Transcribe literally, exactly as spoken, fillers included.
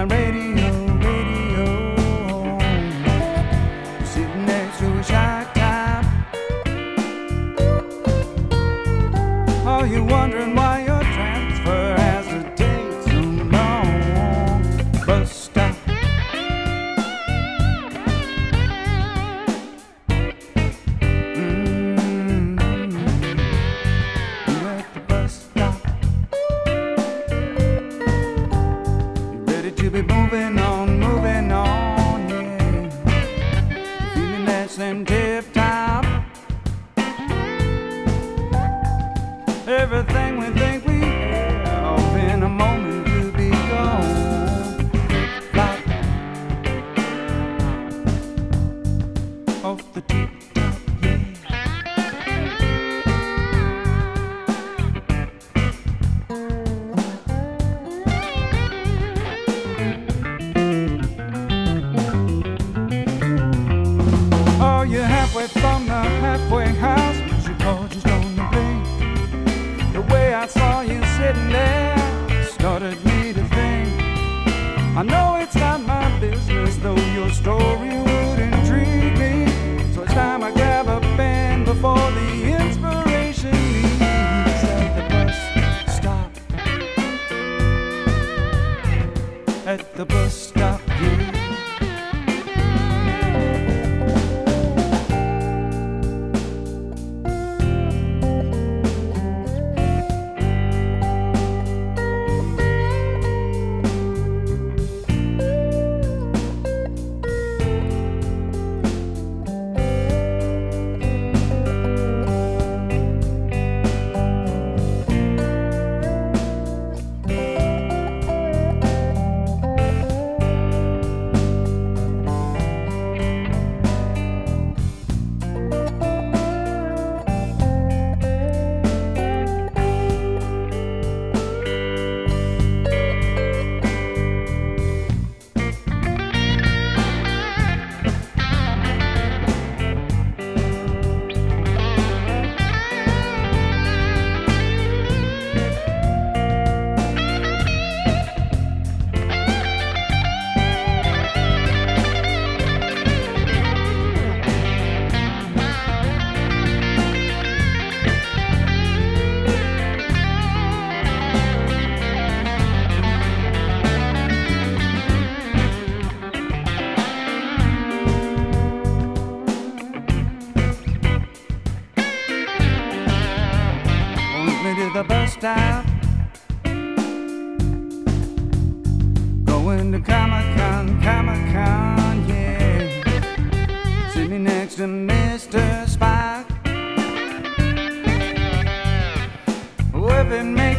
radio, radio. Sitting next to a shot top. Are you wondering why your transfer has to take so long? Bus stop. Mm-hmm. You're at the bus stop. You're ready to be moving on, moving on, yeah. Feeling less than tip top. Everything we think we have in a moment to be gone. Flop off the tip top, yeah. Oh, you're halfway from the halfway house, but you called just on the plane. The way I saw you sitting there started me to think. I know it's not my business, though your story would intrigue me. So it's time I grab a pen before the inspiration leaves. At the bus stop. At the bus stop, yeah. To the bus stop, going to Comic-Con, Comic-Con, yeah. Sitting next to Mister Spock. Oh, if it makes